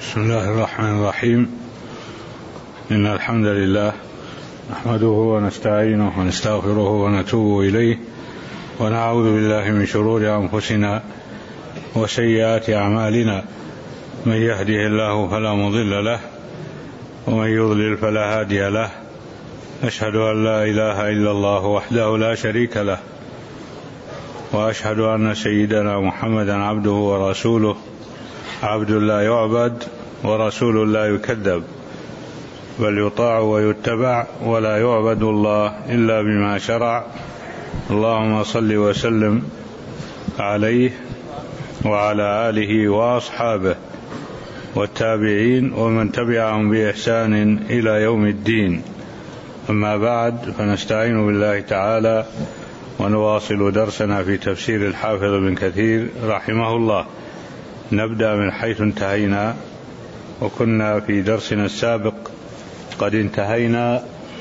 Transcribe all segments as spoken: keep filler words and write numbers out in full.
بسم الله الرحمن الرحيم. إن الحمد لله نحمده ونستعينه ونستغفره ونتوب إليه ونعوذ بالله من شرور أنفسنا وسيئات أعمالنا، من يهده الله فلا مضل له ومن يضلل فلا هادي له. أشهد أن لا إله إلا الله وحده لا شريك له، وأشهد أن سيدنا محمدا عبده ورسوله، عبد لا يعبد ورسول لا يكذب، بل يطاع ويتبع ولا يعبد الله إلا بما شرع. اللهم صل وسلم عليه وعلى آله وأصحابه والتابعين ومن تبعهم بإحسان إلى يوم الدين. أما بعد، فنستعين بالله تعالى ونواصل درسنا في تفسير الحافظ ابن كثير رحمه الله. نبدأ من حيث انتهينا، وكنا في درسنا السابق قد انتهينا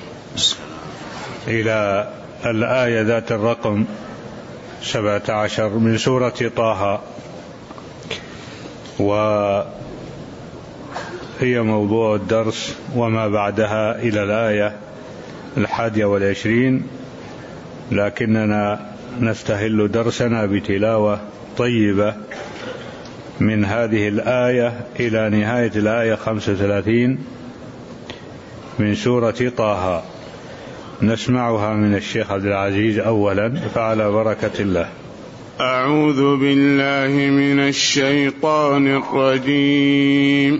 إلى الآية ذات الرقم سبعة عشر من سورة طه، وهي موضوع الدرس وما بعدها إلى الآية الحادية والعشرين، لكننا نستهل درسنا بتلاوة طيبة من هذه الآية إلى نهاية الآية خمسة وثلاثين من سورة طه. نسمعها من الشيخ عبد العزيز أولا، فعلى بركة الله. أعوذ بالله من الشيطان الرجيم.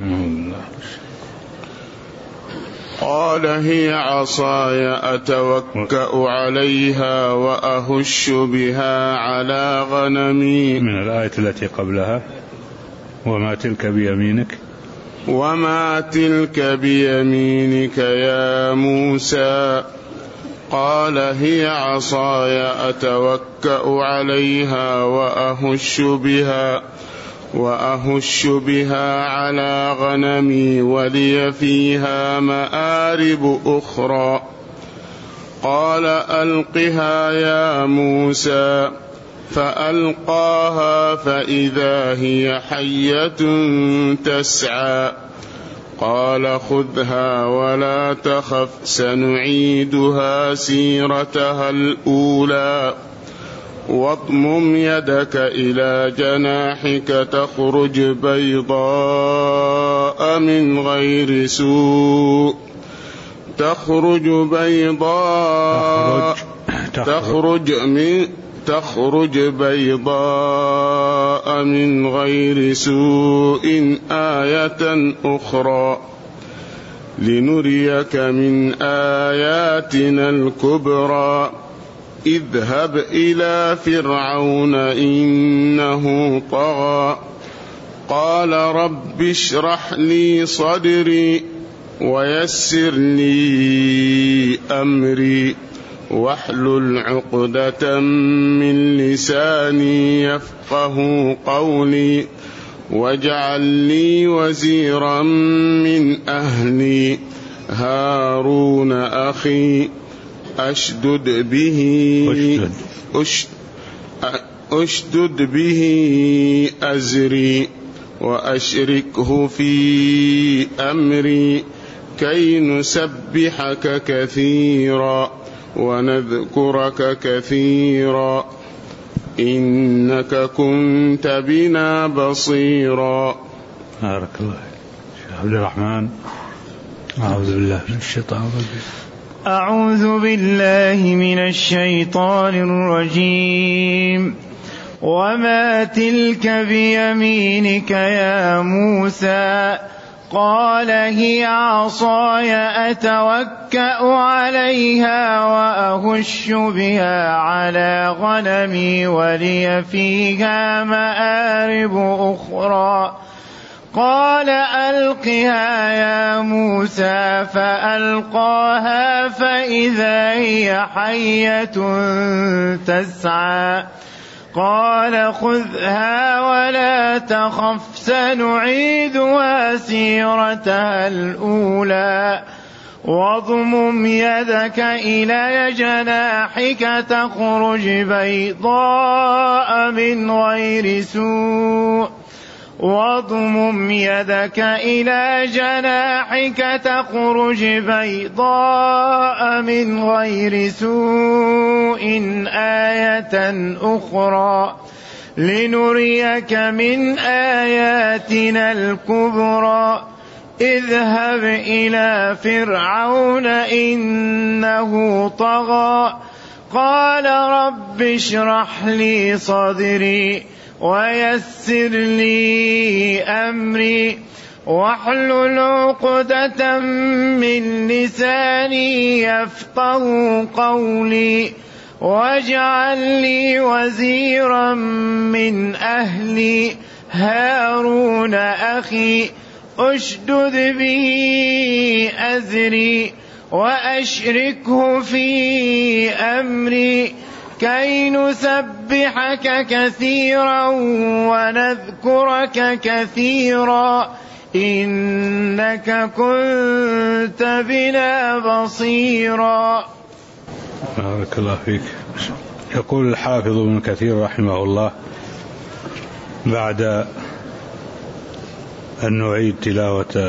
قال هي عصاي أتوكأ عليها وأهش بها على غنمي. من الآية التي قبلها: وما تلك بيمينك. وما تلك بيمينك يا موسى. قال هي عصاي أتوكأ عليها وأهش بها وأهش بها على غنمي ولي فيها مآرب أخرى. قال ألقها يا موسى. فألقاها فإذا هي حية تسعى. قال خذها ولا تخف سنعيدها سيرتها الأولى. واضمم يدك إلى جناحك تخرج بيضاء من غير سوء تخرج بيضاء تخرج من تخرج بيضاء من غير سوء آية أخرى لنريك من آياتنا الكبرى. اذهب إلى فرعون إنه طغى. قال رب اشرح لي صدري ويسر لي أمري واحلل عقدة من لساني يفقه قولي. واجعل لي وزيرا من أهلي هارون أخي. أشدد به أشدد, أشدد به أزري وأشركه في أمري كي نسبحك كثيرا ونذكرك كثيرا إنك كنت بنا بصيرا. بارك الله. شيخ عبد الرحمن. أعوذ بالله من الشيطان الرجيم. أعوذ بالله من الشيطان الرجيم. وما تلك بيمينك يا موسى. قال هي عصاي أتوكأ عليها وأهش بها على غنمي ولي فيها مآرب أخرى. قال ألقها يا موسى. فألقاها فإذا هي حية تسعى. قال خذها ولا تخف سنعيدها سيرتها الأولى. واضمم يدك إلى جناحك تخرج بيضاء من غير سوء واضمم يدك إلى جناحك تخرج بيضاء من غير سوء آية أخرى لنريك من آياتنا الكبرى اذهب إلى فرعون إنه طغى قال رب اشرح لي صدري ويسر لي أمري واحلل عقدة من لساني يفقه قولي واجعل لي وزيرا من أهلي هارون أخي أشدد به أزري وأشركه في أمري كي نسبحك كثيرا ونذكرك كثيرا إنك كنت بنا بصيرا. بارك الله فيك. يقول الحافظ ابن كثير رحمه الله بعد أن نعيد تلاوة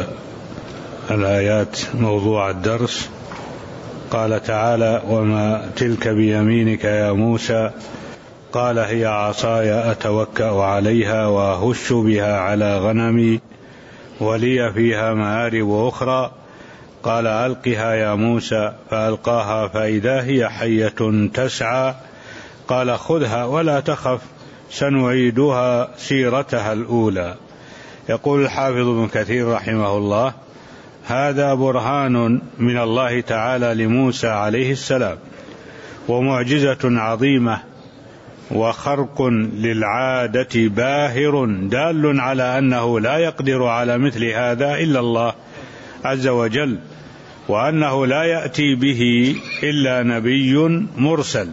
الآيات موضوع الدرس، قال تعالى: وما تلك بيمينك يا موسى قال هي عصاي أتوكأ عليها وأهش بها على غنمي ولي فيها مآرب أخرى قال ألقها يا موسى فألقاها فإذا هي حية تسعى قال خذها ولا تخف سنعيدها سيرتها الأولى. يقول الحافظ ابن كثير رحمه الله: هذا برهان من الله تعالى لموسى عليه السلام ومعجزة عظيمة وخرق للعادة باهر دال على أنه لا يقدر على مثل هذا إلا الله عز وجل، وأنه لا يأتي به إلا نبي مرسل.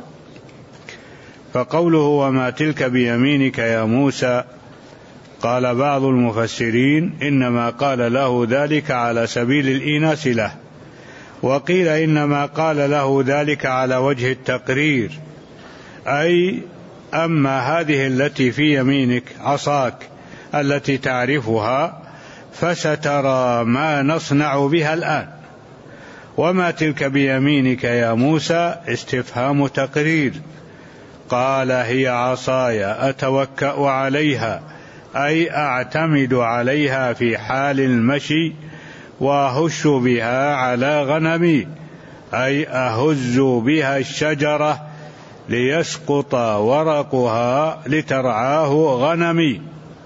فقوله وما تلك بيمينك يا موسى، قال بعض المفسرين إنما قال له ذلك على سبيل الإيناس له، وقيل إنما قال له ذلك على وجه التقرير، أي أما هذه التي في يمينك عصاك التي تعرفها فسترى ما نصنع بها الآن. وما تلك بيمينك يا موسى استفهام تقرير. قال هي عصاي أتوكأ عليها أي أعتمد عليها في حال المشي وأهش بها على غنمي أي أهز بها الشجرة ليسقط ورقها لترعاه غنمي.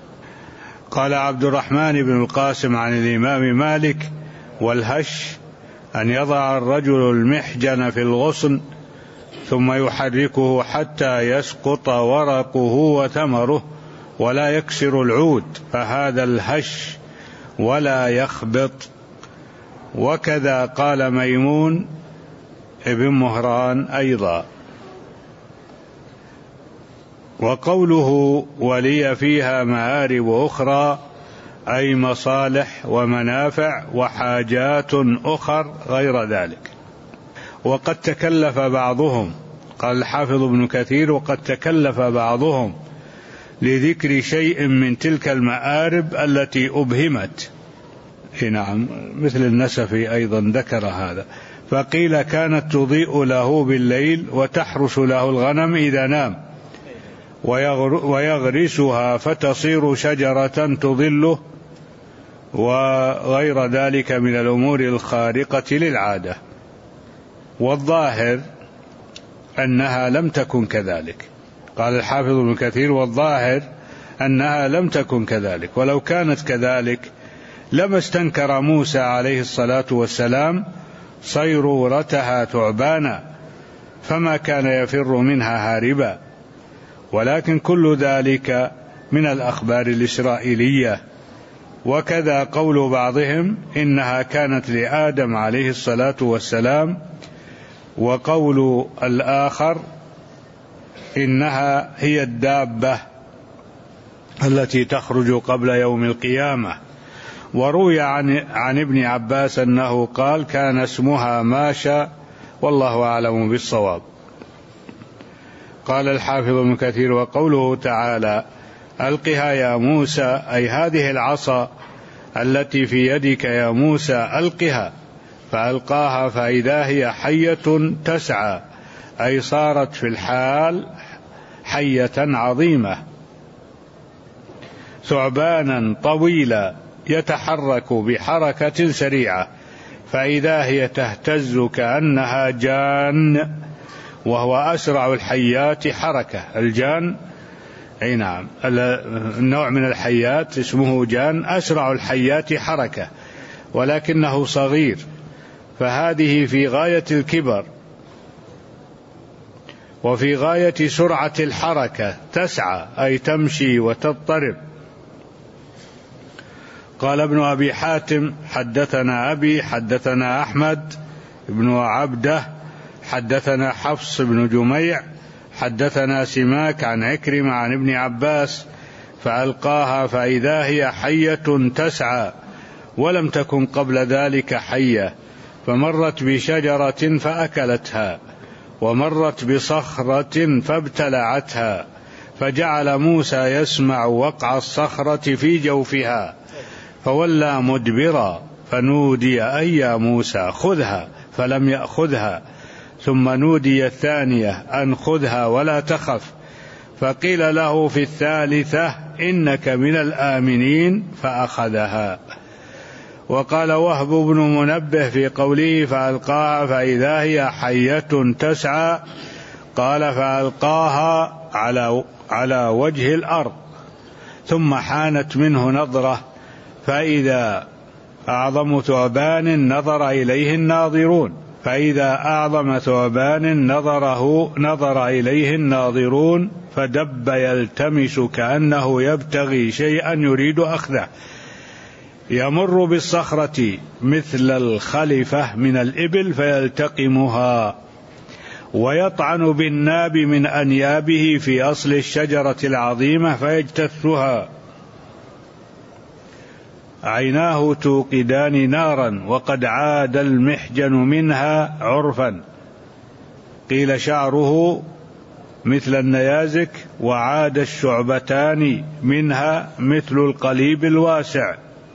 قال عبد الرحمن بن القاسم عن الإمام مالك: والهش أن يضع الرجل المحجن في الغصن ثم يحركه حتى يسقط ورقه وثمره ولا يكسر العود، فهذا الهش ولا يخبط. وكذا قال ميمون ابن مهران أيضا. وقوله ولي فيها مآرب أخرى أي مصالح ومنافع وحاجات أخر غير ذلك. وقد تكلف بعضهم، قال الحافظ ابن كثير: وقد تكلف بعضهم لذكر شيء من تلك المآرب التي أبهمت. نعم، مثل النسفي أيضا ذكر هذا، فقيل كانت تضيء له بالليل وتحرس له الغنم إذا نام ويغرسها فتصير شجرة تظله وغير ذلك من الأمور الخارقة للعادة. والظاهر أنها لم تكن كذلك. قال الحافظ ابن كثير: والظاهر أنها لم تكن كذلك، ولو كانت كذلك لما استنكر موسى عليه الصلاة والسلام صيرورتها ثعبانا فما كان يفر منها هاربا. ولكن كل ذلك من الأخبار الإسرائيلية. وكذا قول بعضهم إنها كانت لآدم عليه الصلاة والسلام، وقول الآخر إنها هي الدابة التي تخرج قبل يوم القيامة. وروي عن, عن ابن عباس أنه قال كان اسمها ماشى، والله أعلم بالصواب. قال الحافظ ابن كثير: وقوله تعالى ألقها يا موسى، أي هذه العصا التي في يدك يا موسى ألقها، فألقاها فإذا هي حية تسعى، أي صارت في الحال حية عظيمة، ثعبانا طويلا يتحرك بحركة سريعة، فإذا هي تهتز كأنها جان، وهو أسرع الحيات حركة. الجان أي نعم، النوع من الحيات اسمه جان، أسرع الحيات حركة، ولكنه صغير، فهذه في غاية الكبر وفي غاية سرعة الحركة، تسعى أي تمشي وتضطرب. قال ابن أبي حاتم حدثنا أبي حدثنا أحمد بن عبده حدثنا حفص بن جميع حدثنا سماك عن عكرمة عن ابن عباس، فألقاها فإذا هي حية تسعى، ولم تكن قبل ذلك حية، فمرت بشجرة فأكلتها، ومرت بصخرة فابتلعتها، فجعل موسى يسمع وقع الصخرة في جوفها، فولى مدبرا، فنودي أي يا موسى خذها، فلم يأخذها، ثم نودي الثانية أن خذها ولا تخف، فقيل له في الثالثة إنك من الآمنين، فأخذها. وقال وهب بن منبه في قوله فألقاها فإذا هي حية تسعى، قال فألقاها على على وجه الأرض، ثم حانت منه نظرة، فإذا أعظم ثعبان نظر إليه الناظرون فإذا أعظم ثعبان نظره نظر إليه الناظرون فدب يلتمس كأنه يبتغي شيئا يريد أخذه، يمر بالصخرة مثل الخلفة من الإبل فيلتقمها، ويطعن بالناب من أنيابه في أصل الشجرة العظيمة فيجتثها، عيناه توقدان نارا، وقد عاد المحجن منها عرفا، قيل شعره مثل النيازك، وعاد الشعبتان منها مثل القليب الواسع،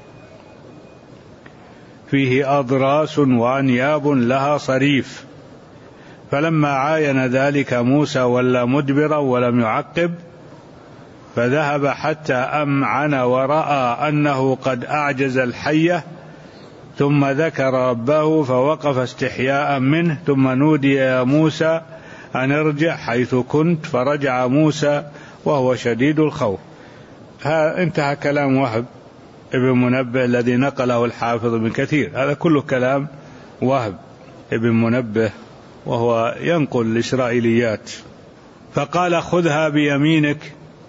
فيه أضراس وأنياب لها صريف. فلما عاين ذلك موسى ولى مدبرا ولم يعقب، فذهب حتى أمعن ورأى أنه قد أعجز الحية، ثم ذكر ربه فوقف استحياء منه، ثم نودي يا موسى أن ارجع حيث كنت، فرجع موسى وهو شديد الخوف. ها انتهى كلام وهب ابن منبه الذي نقله الحافظ ابن كثير، هذا كله كلام وهب ابن منبه وهو ينقل الإسرائيليات. فقال خذها بيمينك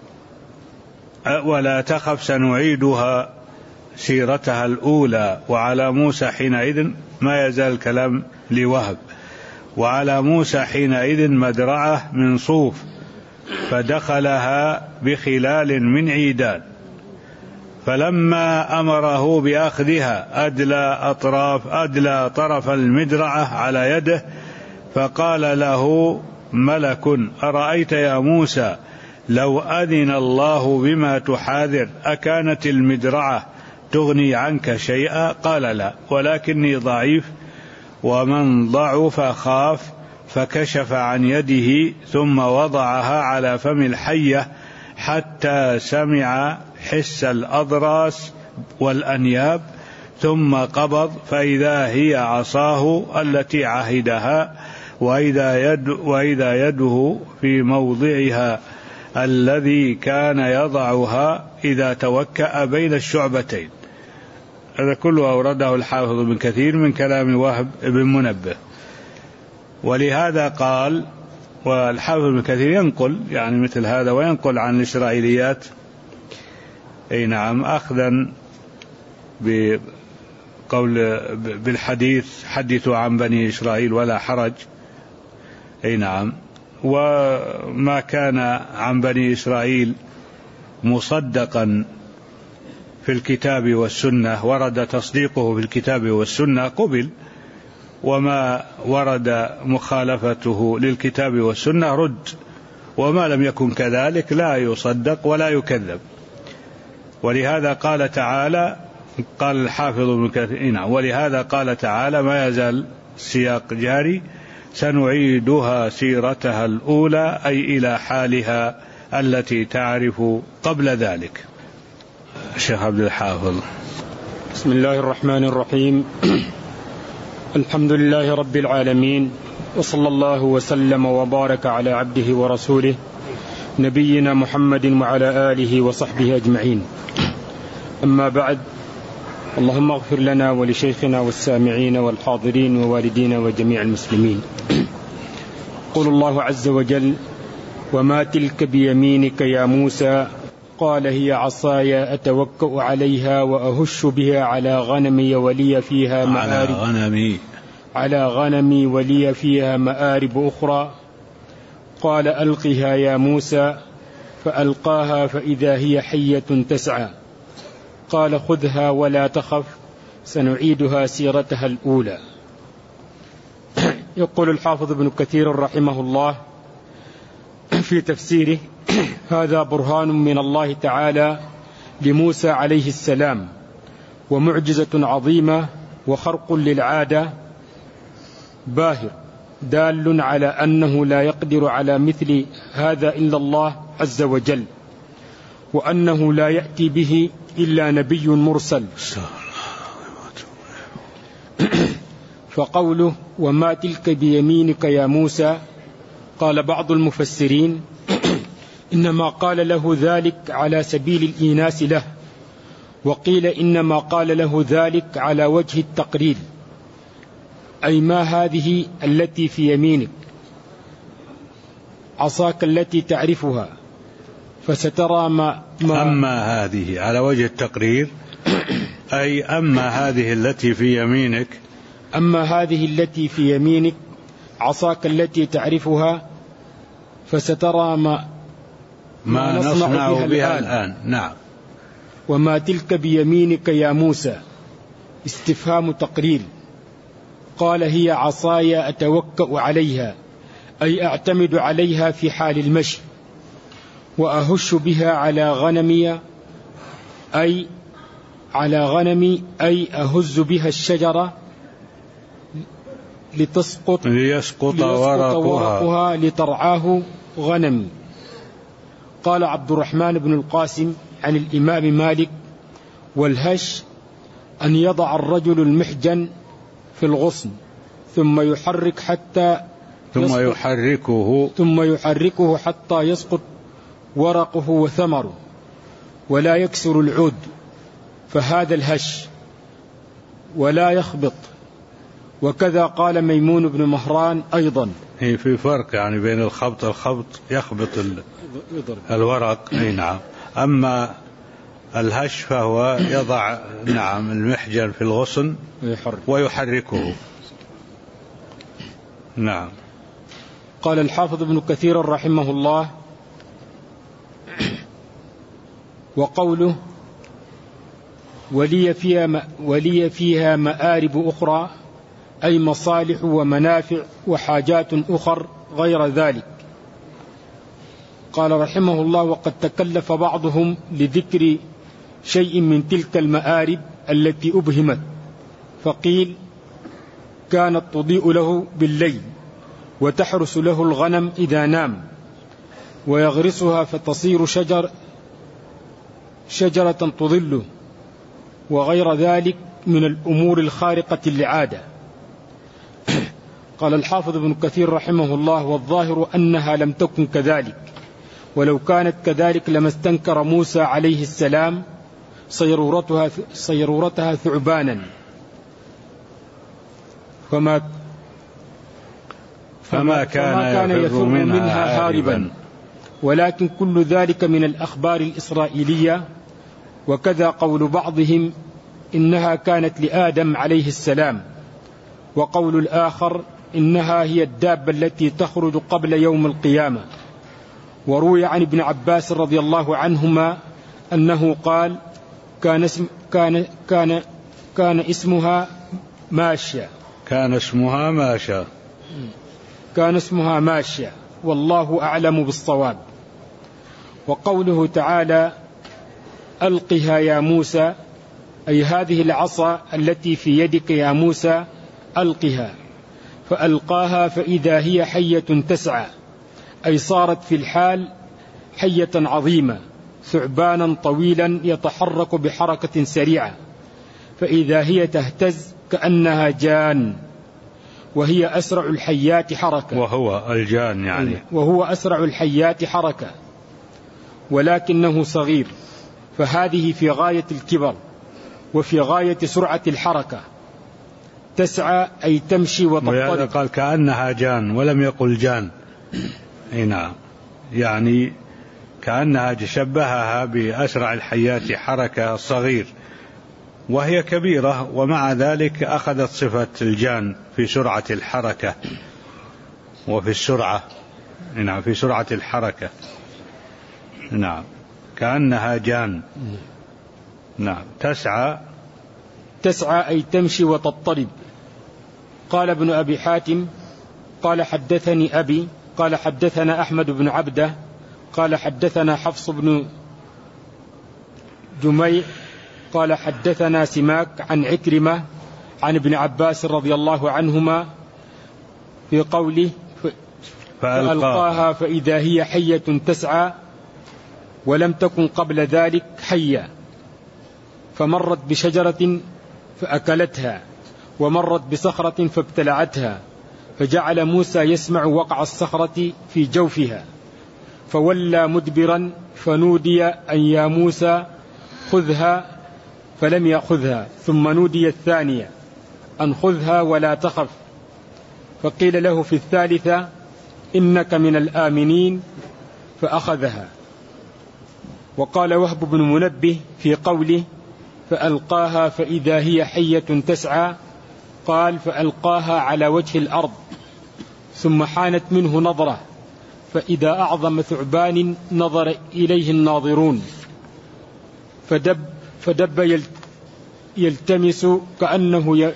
ولا تخف، سنعيدها سيرتها الأولى. وعلى موسى حينئذ، ما يزال الكلام لوهب، وعلى موسى حينئذ مدرعة من صوف، فدخلها بخلال من عيدان، فلما أمره بأخذها أدلى أطراف أدلى طرف المدرعة على يده، فقال له ملك أرأيت يا موسى لو أذن الله بما تحاذر أكانت المدرعة تغني عنك شيئا؟ قال لا، ولكني ضعيف، ومن ضعف خاف، فكشف عن يده ثم وضعها على فم الحية حتى سمع حس الأضراس والأنياب، ثم قبض فإذا هي عصاه التي عهدها، وإذا, يد وإذا يده في موضعها الذي كان يضعها إذا توكأ بين الشعبتين. هذا كله أورده الحافظ بن كثير من كلام وهب بن منبه. ولهذا قال، والحافظ بن كثير ينقل يعني مثل هذا، وينقل عن الإسرائيليات أي نعم، أخذا بقول بالحديث حدثوا عن بني إسرائيل ولا حرج، أي نعم، وما كان عن بني إسرائيل مصدقا في الكتاب والسنة ورد تصديقه في الكتاب والسنة قبل، وما ورد مخالفته للكتاب والسنة رد، وما لم يكن كذلك لا يصدق ولا يكذب. ولهذا قال تعالى، قال الحافظ ابن كثير، ولهذا قال تعالى ما يزال السياق جاري: سنعيدها سيرتها الأولى، أي إلى حالها التي تعرف قبل ذلك. الشيخ عبد الحافظ. بسم الله الرحمن الرحيم. الحمد لله رب العالمين، وصلى الله وسلم وبارك على عبده ورسوله نبينا محمد وعلى آله وصحبه أجمعين. أما بعد، اللهم اغفر لنا ولشيخنا والسامعين والحاضرين ووالدينا وجميع المسلمين. قول الله عز وجل: وما تلك بيمينك يا موسى؟ قال: هي عصاي أتوكأ عليها وأهش بها على غنمي ولي فيها مآرب على غنمي على غنمي ولي فيها مآرب أخرى. قال: ألقها يا موسى. فألقاها فإذا هي حية تسعى. قال: خذها ولا تخف، سنعيدها سيرتها الأولى. يقول الحافظ ابن كثير رحمه الله في تفسيره: هذا برهان من الله تعالى لموسى عليه السلام، ومعجزة عظيمة وخرق للعادة باهر، دال على أنه لا يقدر على مثل هذا إلا الله عز وجل، وأنه لا يأتي به إلا نبي مرسل. فقوله: وما تلك بيمينك يا موسى، قال بعض المفسرين: إنما قال له ذلك على سبيل الإيناس له، وقيل إنما قال له ذلك على وجه التقرير، أي ما هذه التي في يمينك؟ عصاك التي تعرفها فسترى ما, ما أما هذه على وجه التقرير، أي أما هذه التي في يمينك أما هذه التي في يمينك عصاك التي تعرفها فسترى ما ما, ما نصنع, نصنع بها, بها الآن. الآن نعم. وما تلك بيمينك يا موسى، استفهام تقرير. قال: هي عصاي أتوكأ عليها، أي أعتمد عليها في حال المشي، وأهش بها على غنمي، أي على غنمي أي أهز بها الشجرة لتسقط ليسقط ورقها, ورقها لترعاه غنمي. قال عبد الرحمن بن القاسم عن الإمام مالك: والهش أن يضع الرجل المحجن في الغصن ثم يحرك حتى ثم يحركه ثم يحركه حتى يسقط ورقه وثمره ولا يكسر العود، فهذا الهش، ولا يخبط. وكذا قال ميمون بن مهران أيضا. في فرق يعني بين الخبط الخبط يخبط الورق، أي نعم. أما الهش فهو يضع نعم المحجن في الغصن ويحركه. نعم. قال الحافظ ابن كثير رحمه الله: وقوله: ولي فيها, ولي فيها مآرب أخرى، أي مصالح ومنافع وحاجات أخر غير ذلك. قال رحمه الله: وقد تكلف بعضهم لذكر شيء من تلك المآرب التي أبهمت، فقيل: كانت تضيء له بالليل، وتحرس له الغنم إذا نام، ويغرسها فتصير شجر شجرة تظله، وغير ذلك من الأمور الخارقة للعادة. قال الحافظ ابن كثير رحمه الله: والظاهر أنها لم تكن كذلك، ولو كانت كذلك لما استنكر موسى عليه السلام صيرورتها, صيرورتها ثعبانا، فما, فما كان, فما كان يفر منها, منها هاربا. ولكن كل ذلك من الأخبار الإسرائيلية. وكذا قول بعضهم إنها كانت لآدم عليه السلام، وقول الآخر إنها هي الدابة التي تخرج قبل يوم القيامة. وروي عن ابن عباس رضي الله عنهما أنه قال: كان اسم كان كان كان اسمها ماشية كان اسمها ماشية كان اسمها ماشية والله أعلم بالصواب. وقوله تعالى ألقها يا موسى، أي هذه العصا التي في يدك يا موسى ألقها، فألقاها فإذا هي حية تسعى، أي صارت في الحال حية عظيمة ثعبانا طويلا يتحرك بحركة سريعة، فإذا هي تهتز كأنها جان، وهي أسرع الحيات حركة. وهو الجان يعني وهو أسرع الحيات حركة ولكنه صغير، فهذه في غاية الكبر وفي غاية سرعة الحركة. تسعى أي تمشي وتضطرب. قال كأنها جان ولم يقل جان. نعم، يعني كأنها شبهها بأسرع الحيات حركة الصغير، وهي كبيرة ومع ذلك أخذت صفة الجان في سرعة الحركة وفي السرعة. نعم، في سرعة الحركة. نعم، كأنها جان. نعم، تسعى تسعى أي تمشي وتضطرب. قال ابن أبي حاتم قال حدثني أبي قال حدثنا أحمد بن عبده قال حدثنا حفص بن جميع قال حدثنا سماك عن عكرمة عن ابن عباس رضي الله عنهما في قوله فألقاها فإذا هي حية تسعى، ولم تكن قبل ذلك حية، فمرت بشجرة فأكلتها، ومرت بصخرة فابتلعتها، فجعل موسى يسمع وقع الصخرة في جوفها، فولى مدبرا، فنودي أن يا موسى خذها، فلم يأخذها، ثم نودي الثانية أن خذها ولا تخف، فقيل له في الثالثة إنك من الآمنين، فأخذها. وقال وهب بن منبه في قوله فألقاها فإذا هي حية تسعى، قال فألقاها على وجه الأرض، ثم حانت منه نظرة، فإذا أعظم ثعبان نظر إليه الناظرون، فدب, فدب يلتمس كأنه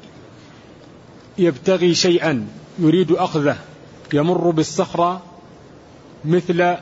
يبتغي شيئا يريد أخذه، يمر بالصخرة مثل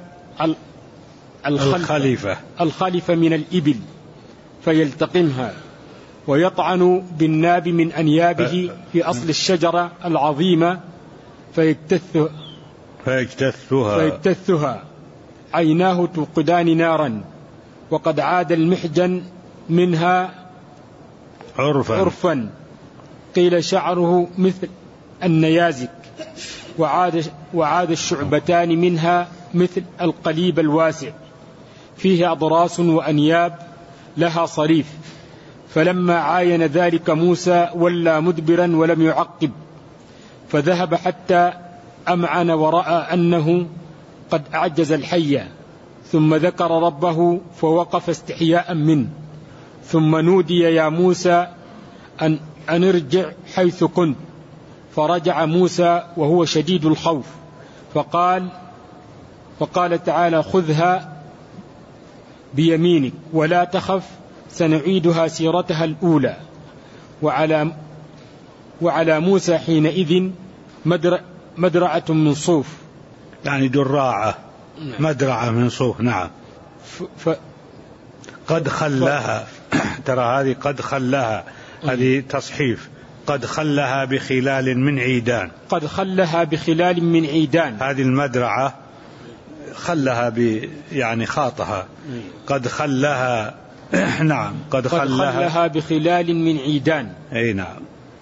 الخليفة الخليفة من الإبل فيلتقمها، ويطعن بالناب من أنيابه في أصل الشجرة العظيمة فيكتثها, فيكتثها, فيكتثها عيناه توقدان نارا، وقد عاد المحجن منها عرفا, عرفا قيل شعره مثل النيازك، وعاد, وعاد الشعبتان منها مثل القليب الواسع، فيه أضراس وأنياب لها صريف. فلما عاين ذلك موسى ولى مدبرا ولم يعقب، فذهب حتى أمعن ورأى أنه قد أعجز الحية، ثم ذكر ربه فوقف استحياء منه، ثم نودي يا موسى أن, أن ارجع حيث كنت، فرجع موسى وهو شديد الخوف، فقال فقال تعالى خذها بيمينك ولا تخف، سنعيدها سيرتها الأولى. وعلى, وعلى موسى حينئذ مدرع مدرعة من صوف، يعني دراعة، مدرعة من صوف. نعم. ف... قد خلها ف... ترى هذه قد خلها، هذه تصحيف، قد خلها بخلال من عيدان، قد خلها بخلال من عيدان، هذه المدرعة خلها ب يعني خاطها، قد خلها نعم قد, قد خلها, خلها بخلال من عيدان. أي نعم.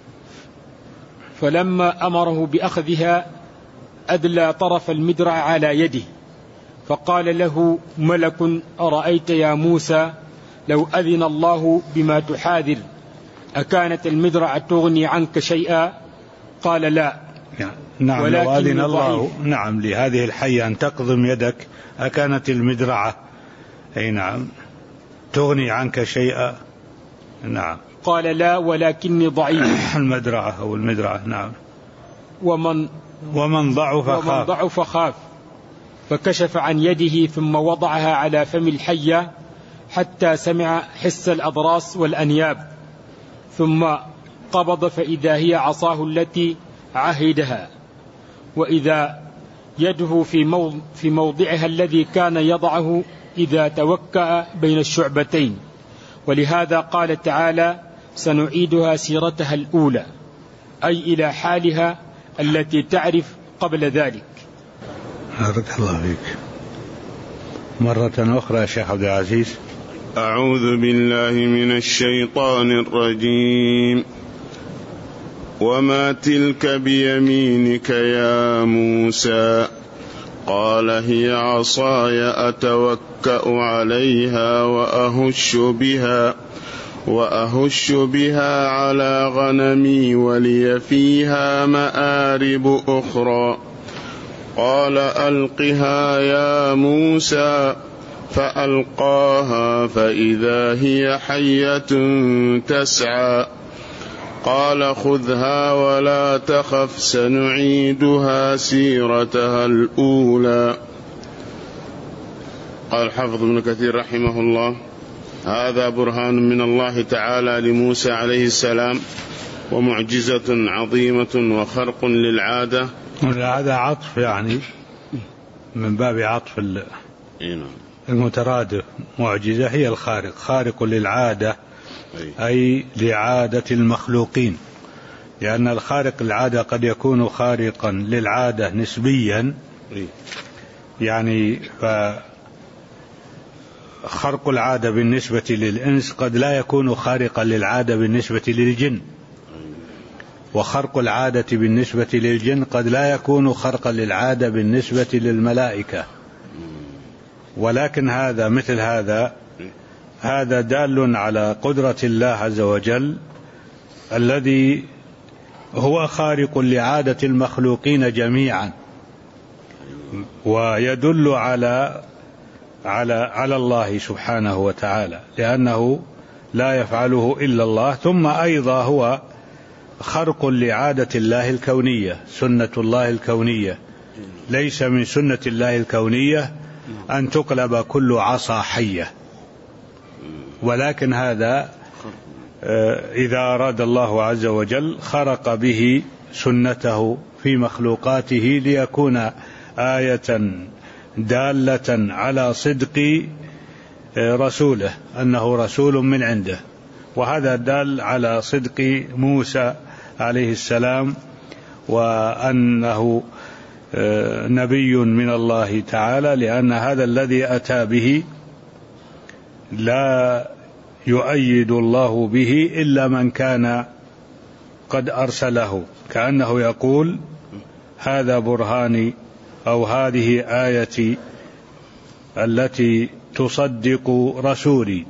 فلما أمره بأخذها أدلى طرف المدرع على يده، فقال له ملك أرأيت يا موسى لو أذن الله بما تحاذر أكانت المدرع تغني عنك شيئا؟ قال لا. نعم، لو أذن الله نعم لهذه الحية أن تقضم يدك أكانت المدرعة أي نعم تغني عنك شيئا؟ نعم. قال لا ولكني ضعيف. المدرعة أو المدرعة. نعم. ومن ومن ضعف خاف. ومن ضعف خاف. فكشف عن يده ثم وضعها على فم الحية حتى سمع حس الأضراس والأنياب، ثم قبض فإذا هي عصاه التي عهدها، وإذا يده في موضع في موضعها الذي كان يضعه إذا توكأ بين الشعبتين، ولهذا قال تعالى: سنعيدها سيرتها الأولى، أي إلى حالها التي تعرف قبل ذلك. بارك الله فيك. مرة أخرى يا شيخ عبد العزيز. أعوذ بالله من الشيطان الرجيم. وما تلك بيمينك يا موسى؟ قال هي عصاي أتوكأ عليها وأهش بها وأهش بها على غنمي ولي فيها مآرب أخرى. قال ألقها يا موسى، فألقاها فإذا هي حية تسعى. قال خذها ولا تخف سنعيدها سيرتها الأولى. قال حافظ ابن كثير رحمه الله: هذا برهان من الله تعالى لموسى عليه السلام، ومعجزة عظيمة وخرق للعادة. هذا عطف يعني من باب عطف المترادف. معجزة هي الخارق، خارق للعادة أي لعادة المخلوقين، لأن الخارق العادة قد يكون خارقا للعادة نسبيا، يعني فخرق العادة بالنسبة للإنس قد لا يكون خارقا للعادة بالنسبة للجن، وخرق العادة بالنسبة للجن قد لا يكون خرقا للعادة بالنسبة للملائكة. ولكن هذا مثل هذا هذا دال على قدرة الله عز وجل الذي هو خارق لعادة المخلوقين جميعا، ويدل على على على الله سبحانه وتعالى، لأنه لا يفعله إلا الله. ثم أيضا هو خرق لعادة الله الكونية، سنة الله الكونية. ليس من سنة الله الكونية أن تقلب كل عصا حية، ولكن هذا إذا أراد الله عز وجل خرق به سنته في مخلوقاته ليكون آية دالة على صدق رسوله، أنه رسول من عنده. وهذا دال على صدق موسى عليه السلام، وأنه نبي من الله تعالى، لأن هذا الذي أتى به لا يؤيد الله به إلا من كان قد أرسله، كأنه يقول هذا برهاني أو هذه آيتي التي تصدق رسولي،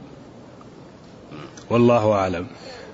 والله أعلم.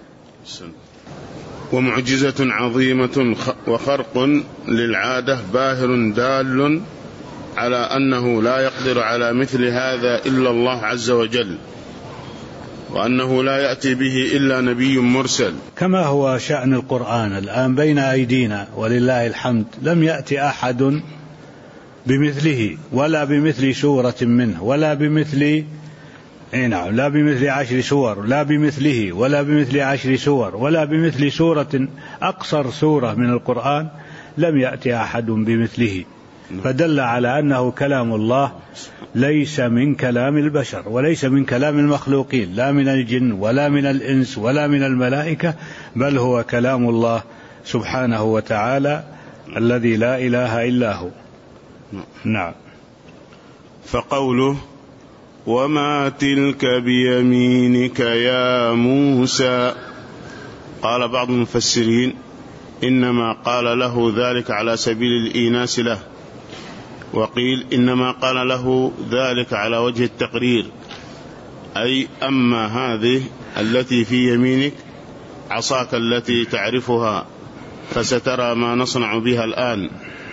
ومعجزة عظيمة وخرق للعادة باهر دال على أنه لا يقدر على مثل هذا إلا الله عز وجل، وأنه لا يأتي به إلا نبي مرسل، كما هو شأن القرآن الآن بين أيدينا ولله الحمد. لم يأتي أحد بمثله ولا بمثل سورة منه ولا بمثل نعم لا بمثل عشر سور، لا بمثله ولا بمثل عشر سور ولا بمثل سورة أقصر سورة من القرآن لم يأتي أحد بمثله، فدل على أنه كلام الله ليس من كلام البشر وليس من كلام المخلوقين، لا من الجن ولا من الإنس ولا من الملائكة، بل هو كلام الله سبحانه وتعالى الذي لا إله إلا هو. نعم. فقوله وما تلك بيمينك يا موسى، قال بعض المفسرين إنما قال له ذلك على سبيل الإيناس له، وقيل إنما قال له ذلك على وجه التقرير، أي أما هذه التي في يمينك عصاك التي تعرفها فسترى ما نصنع بها الآن.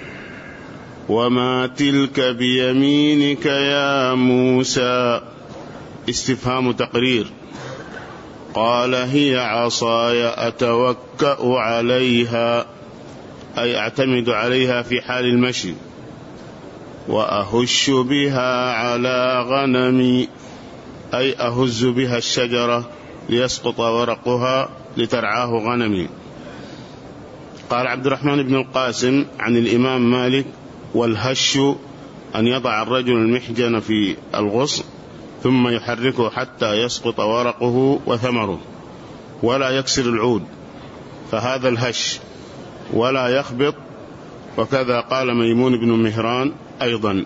وما تلك بيمينك يا موسى استفهام تقرير. قال هي عصاي أتوكأ عليها، أي أعتمد عليها في حال المشي، وأهش بها على غنمي، أي أهز بها الشجرة ليسقط ورقها لترعاه غنمي. قال عبد الرحمن بن القاسم عن الإمام مالك والهش أن يضع الرجل المحجن في الغصن ثم يحركه حتى يسقط ورقه وثمره ولا يكسر العود، فهذا الهش، ولا يخبط، وكذا قال ميمون بن مهران أيضا.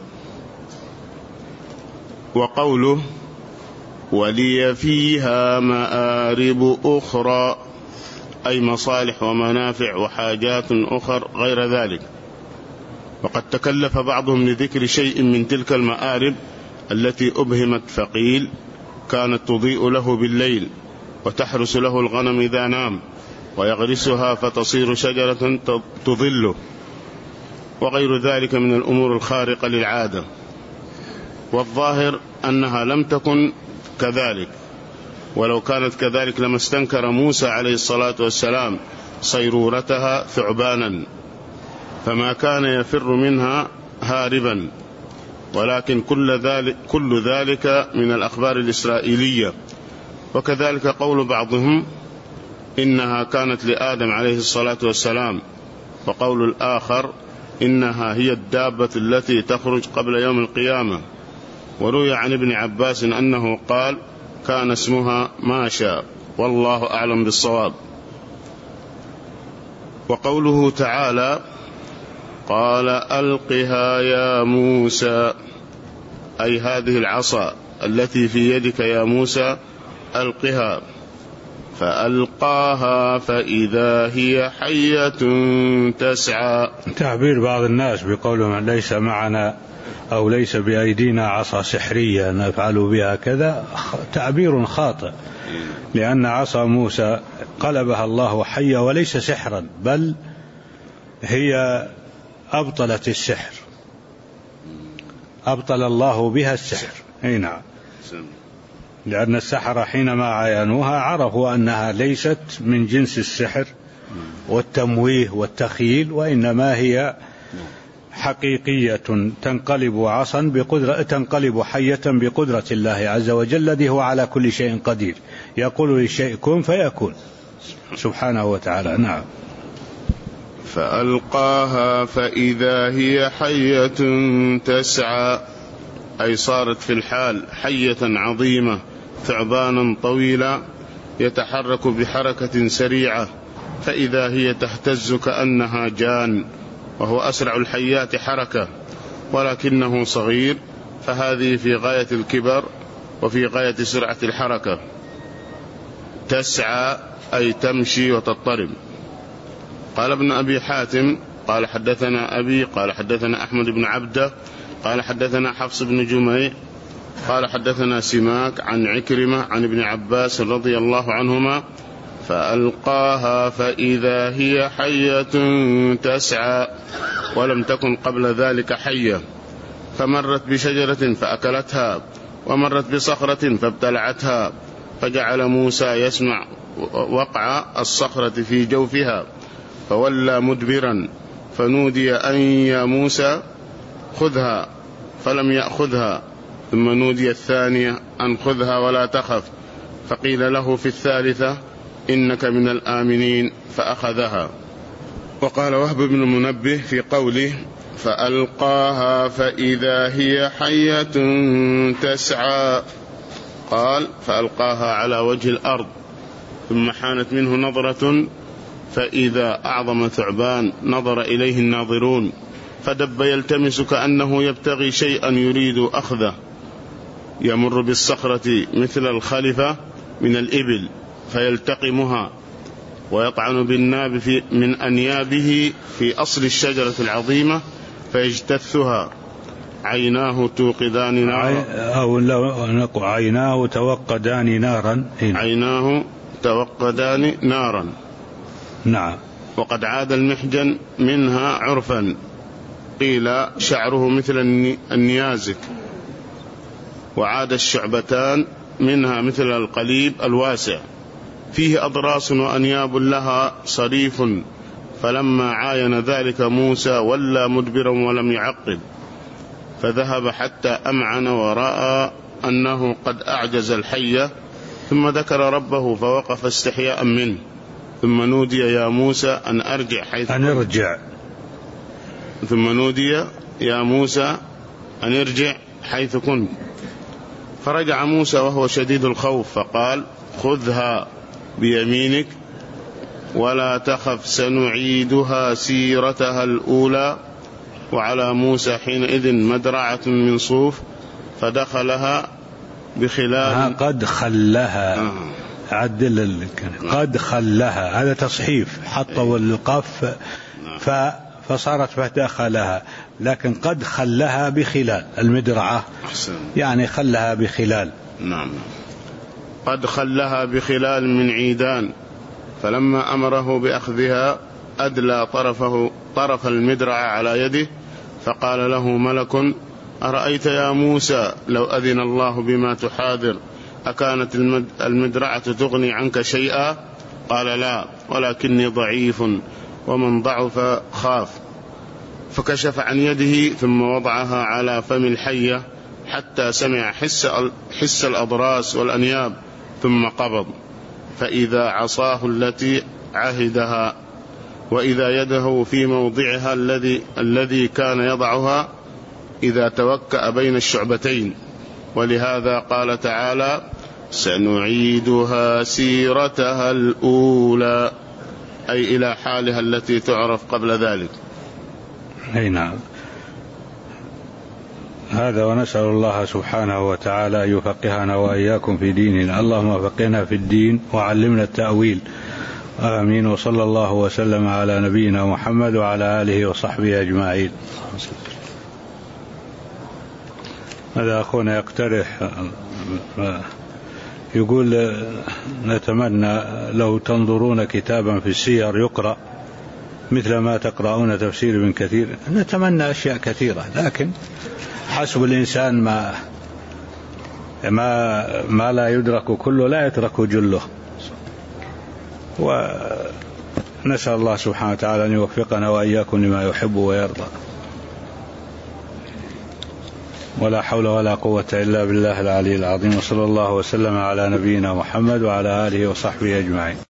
وقوله ولي فيها مآرب أخرى أي مصالح ومنافع وحاجات أخر غير ذلك. وقد تكلف بعضهم لذكر شيء من تلك المآرب التي أبهمت، فقيل كانت تضيء له بالليل وتحرس له الغنم إذا نام ويغرسها فتصير شجرة تظله، وغير ذلك من الأمور الخارقة للعادة. والظاهر أنها لم تكن كذلك، ولو كانت كذلك لما استنكر موسى عليه الصلاة والسلام صيرورتها ثعبانا، فما كان يفر منها هاربا. ولكن كل ذلك, كل ذلك من الأخبار الإسرائيلية. وكذلك قول بعضهم إنها كانت لآدم عليه الصلاة والسلام، وقول الآخر إنها هي الدابة التي تخرج قبل يوم القيامة. وروي عن ابن عباس أنه قال كان اسمها ماشا، والله أعلم بالصواب. وقوله تعالى قال ألقها يا موسى، أي هذه العصا التي في يدك يا موسى ألقها، فألقاها فإذا هي حية تسعى. تعبير بعض الناس بقولهم ليس معنا أو ليس بأيدينا عصا سحرية نفعل بها كذا، تعبير خاطئ، لأن عصا موسى قلبها الله حية وليس سحرا، بل هي أبطلت السحر، أبطل الله بها السحر. أي نعم، لأن السحرة حينما عاينوها عرفوا أنها ليست من جنس السحر والتمويه والتخيل، وإنما هي حقيقية تنقلب عصا بقدرة، تنقلب حية بقدرة الله عز وجل الذي هو على كل شيء قدير، يقول للشيء كن فيكون سبحانه وتعالى. نعم. فألقاها فإذا هي حية تسعى، أي صارت في الحال حية عظيمة ثعبانا طويلا يتحرك بحركة سريعة، فإذا هي تهتز كأنها جان، وهو أسرع الحيات حركة ولكنه صغير، فهذه في غاية الكبر وفي غاية سرعة الحركة. تسعى أي تمشي وتضطرب. قال ابن أبي حاتم قال حدثنا أبي قال حدثنا أحمد بن عبده قال حدثنا حفص بن جميع قال حدثنا سماك عن عكرمة عن ابن عباس رضي الله عنهما فألقاها فإذا هي حية تسعى، ولم تكن قبل ذلك حية، فمرت بشجرة فأكلتها، ومرت بصخرة فابتلعتها، فجعل موسى يسمع وقع الصخرة في جوفها، فولى مدبرا، فنودي أن يا موسى خذها، فلم يأخذها، ثم نودي الثانية أن خذها ولا تخف، فقيل له في الثالثة إنك من الآمنين، فأخذها. وقال وهب بن منبه في قوله فألقاها فإذا هي حية تسعى، قال فألقاها على وجه الأرض، ثم حانت منه نظرة فإذا أعظم ثعبان نظر إليه الناظرون، فدب يلتمس كأنه يبتغي شيئا يريد أخذه، يمر بالصخرة مثل الخلفة من الإبل فيلتقمها، ويطعن بالناب في من أنيابه في أصل الشجرة العظيمة فيجتثها، عيناه توقدان نارا، أو نقول عيناه توقدان نارا، عيناه توقدان نارا. نعم. وقد عاد المحجن منها عرفا، قيل شعره مثل النيازك، وعاد الشعبتان منها مثل القليب الواسع، فيه أضراس وأنياب لها صريف، فلما عاين ذلك موسى ولى مدبرا ولم يعقب، فذهب حتى أمعن ورأى أنه قد أعجز الحية، ثم ذكر ربه فوقف استحياء منه، ثم نودي يا موسى أن أرجع حيث أن أرجع ثم نودي يا موسى أن ارجع حيث كنت. فرجع موسى وهو شديد الخوف فقال خذها بيمينك ولا تخف سنعيدها سيرتها الأولى. وعلى موسى حينئذ مدرعة من صوف فدخلها بخلال قد خلها آه. عدل قد خلها، هذا تصحيف، حطوا القف ف فصارت فدخلها، لكن قد خلها بخلال المدرعة أحسن. يعني خلها بخلال. نعم. قد خلها بخلال من عيدان. فلما أمره بأخذها أدلى طرفه طرف المدرعة على يده فقال له ملك أرأيت يا موسى لو أذن الله بما تحاذر أكانت المدرعة تغني عنك شيئا؟ قال لا ولكني ضعيف ومن ضعف خاف. فكشف عن يده ثم وضعها على فم الحية حتى سمع حس, حس الأضراس والأنياب ثم قبض فإذا عصاه التي عهدها وإذا يده في موضعها الذي الذي كان يضعها إذا توكأ بين الشعبتين. ولهذا قال تعالى سنعيدها سيرتها الأولى، أي إلى حالها التي تعرف قبل ذلك. أي نعم. هذا ونسأل الله سبحانه وتعالى أن يفقهنا وإياكم في ديننا. اللهم فقهنا في الدين وعلمنا التأويل، آمين. وصلى الله وسلم على نبينا محمد وعلى آله وصحبه أجمعين. هذا أخونا يقترح، يقول نتمنى لو تنظرون كتابا في السير يقرأ مثل ما تقرؤون تفسير ابن كثير. نتمنى أشياء كثيرة، لكن حسب الإنسان ما ما ما لا يدرك كله لا يترك جله. ونسأل الله سبحانه وتعالى أن يوفقنا وإياكم لما يحب ويرضى. ولا حول ولا قوة إلا بالله العلي العظيم. وصلى الله وسلم على نبينا محمد وعلى آله وصحبه أجمعين.